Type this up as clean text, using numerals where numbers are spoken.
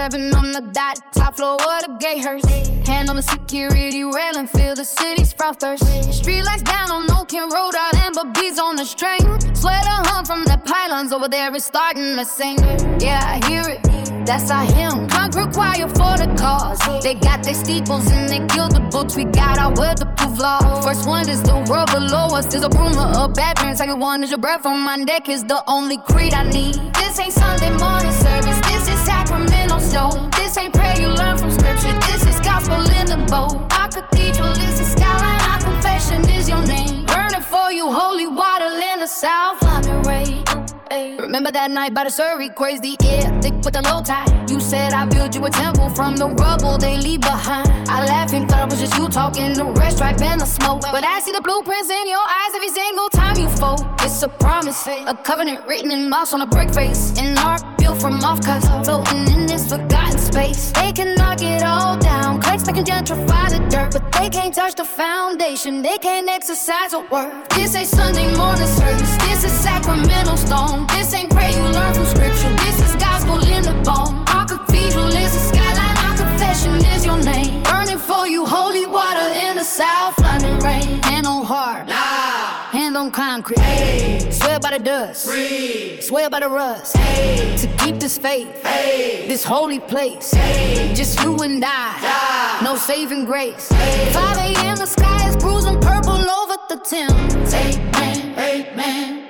7 on the dot, top floor of the Gatehurst. Hand on the security railing, feel the city sprout thirst. Street lights down on Oak Kent Road, out amber bees on the string. Swear the hum from the pylons over there is starting to sing. Yeah, I hear it, that's our hymn. Concrete choir for the cause. They got their steeples and they killed the books. We got our weatherproof law. First one is the world below us. There's a rumor of bad parents. Second one is your breath on my neck is the only creed I need. This ain't Sunday morning service. This is Sacramento Stone. This ain't prayer you learn from scripture. This is gospel in the bowl. Our cathedral is the skyline. Our confession is your name. Burning for you, holy water in the south. London rain. Remember that night by the Surrey, crazy air, thick with the low tide. You said I build you a temple from the rubble they leave behind. I laughed and thought it was just you talking, the rest stripe and the smoke. But I see the blueprints in your eyes every single time you fold. It's a promise, a covenant written in mouse on a brick face. An ark built from offcuts, floating in this forgotten space. They can knock it all down, cracks they can gentrify the dirt, but they can't touch the foundation, they can't exercise or work. This ain't Sunday morning service, this is Sacramento Stone. This ain't prayer you learn from scripture. This is gospel in the bone. Our cathedral is the skyline. Our confession is your name. Burning for you, holy water in the South London rain. Hand on heart, hand on concrete. Hey. Swear by the dust, free. Swear by the rust. Hey. To keep this faith, hey. This holy place. Hey. Just you and I, no saving grace. Hey. 5 a.m. the sky is bruising purple over the Thames. Amen, amen.